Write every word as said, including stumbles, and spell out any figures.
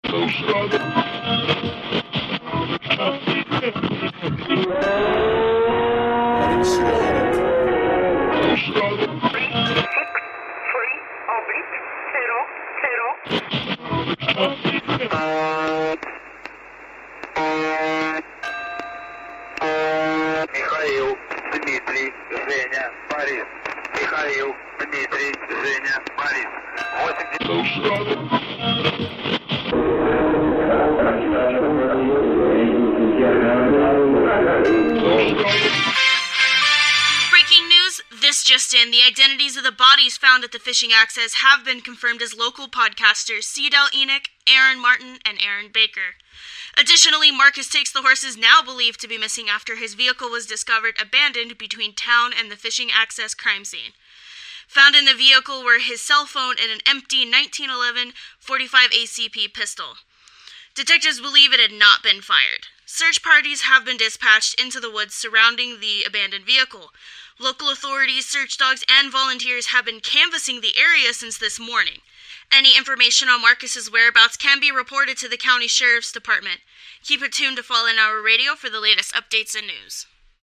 Михаил, Дмитрий, Женя, Борис. Михаил, Дмитрий, Женя, Борис. Breaking news, this just in. The identities of the bodies found at the fishing access have been confirmed as local podcasters Cedel Enoch, Aaron Martin, and Aaron Baker. Additionally, Marcus Takes the Horse is now believed to be missing after his vehicle was discovered abandoned between town and the fishing access crime scene. Found in the vehicle were his cell phone and an empty nineteen eleven forty-five A C P pistol. Detectives believe it had not been fired. Search parties have been dispatched into the woods surrounding the abandoned vehicle. Local authorities, search dogs, and volunteers have been canvassing the area since this morning. Any information on Marcus's whereabouts can be reported to the county sheriff's department. Keep it tuned to Fallen Hour Radio for the latest updates and news.